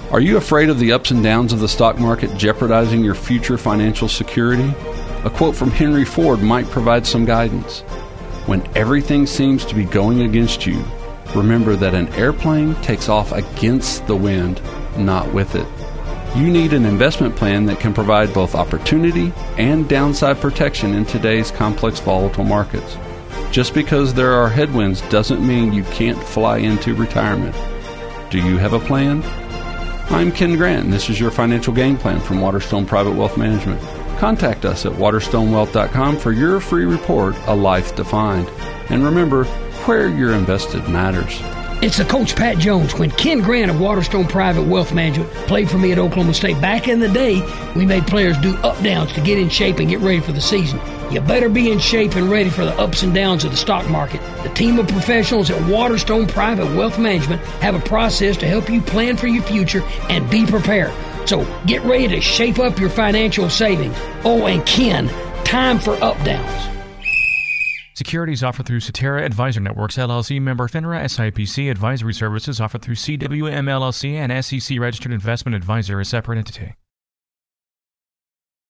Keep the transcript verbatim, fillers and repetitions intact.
Are you afraid of the ups and downs of the stock market jeopardizing your future financial security? A quote from Henry Ford might provide some guidance. When everything seems to be going against you, remember that an airplane takes off against the wind, not with it. You need an investment plan that can provide both opportunity and downside protection in today's complex, volatile markets. Just because there are headwinds doesn't mean you can't fly into retirement. Do you have a plan? I'm Ken Grant, and this is your financial game plan from Waterstone Private Wealth Management. Contact us at waterstone wealth dot com for your free report, A Life Defined. And remember, where you're invested matters. It's the Coach Pat Jones. When Ken Grant of Waterstone Private Wealth Management played for me at Oklahoma State, back in the day, we made players do up-downs to get in shape and get ready for the season. You better be in shape and ready for the ups and downs of the stock market. The team of professionals at Waterstone Private Wealth Management have a process to help you plan for your future and be prepared. So get ready to shape up your financial savings. Oh, and Ken, time for up-downs. Securities offered through Cetera Advisor Networks, L L C, member FINRA, S I P C. Advisory services offered through C W M L L C and S E C registered investment advisor, a separate entity.